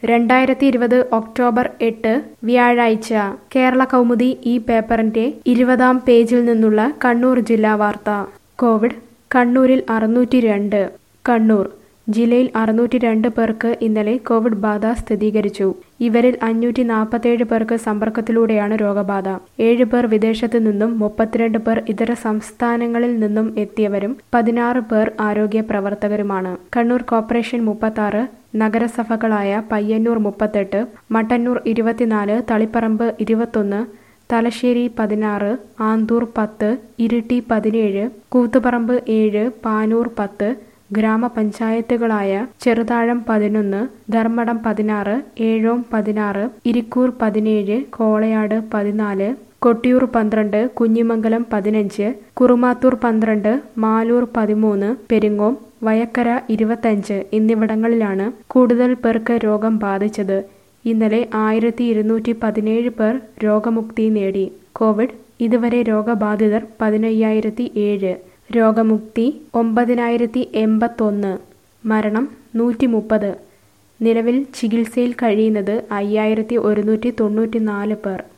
2020 October 8 വ്യാഴാഴ്ച കേരള കൗമുദി ഈ പേപ്പറിന്റെ 20-ാം പേജിൽ നിന്നുള്ള കണ്ണൂർ ജില്ലാ വാർത്ത. കോവിഡ് കണ്ണൂരിൽ 602. കണ്ണൂർ ജില്ലയിൽ 602 പേർക്ക് ഇന്നലെ കോവിഡ് ബാധ സ്ഥിരീകരിച്ചു. ഇവരിൽ 547 പേർക്ക് സമ്പർക്കത്തിലൂടെയാണ് രോഗബാധ. 7 പേർ വിദേശത്തു നിന്നും 32 പേർ ഇതര സംസ്ഥാനങ്ങളിൽ നിന്നും എത്തിയവരും 16 പേർ ആരോഗ്യ പ്രവർത്തകരുമാണ്. കണ്ണൂർ കോർപ്പറേഷൻ 36, നഗരസഭകളായ പയ്യന്നൂർ 38, മട്ടന്നൂർ 24, തളിപ്പറമ്പ് 21, തലശ്ശേരി 16, ആന്തൂർ 10, ഇരിട്ടി 17, കൂത്തുപറമ്പ് 7, പാനൂർ 10, ഗ്രാമപഞ്ചായത്തുകളായ ചെറുതാഴം 11, ധർമ്മടം 16, ഏഴോം 16, ഇരിക്കൂർ 17, കോളയാട് 14, കൊട്ടിയൂർ 12, കുഞ്ഞിമംഗലം 15, കുറുമാത്തൂർ 12, മാലൂർ 13, പെരിങ്ങോം, വയക്കര 25 എന്നിവിടങ്ങളിലാണ് കൂടുതൽ പേർക്ക് രോഗം ബാധിച്ചത്. ഇന്നലെ 1217 പേർ രോഗമുക്തി നേടി. കോവിഡ് ഇതുവരെ രോഗബാധിതർ 15,007. രോഗമുക്തി 9,081. മരണം 130. നിലവിൽ ചികിത്സയിൽ കഴിയുന്നത് 5,194 പേർ.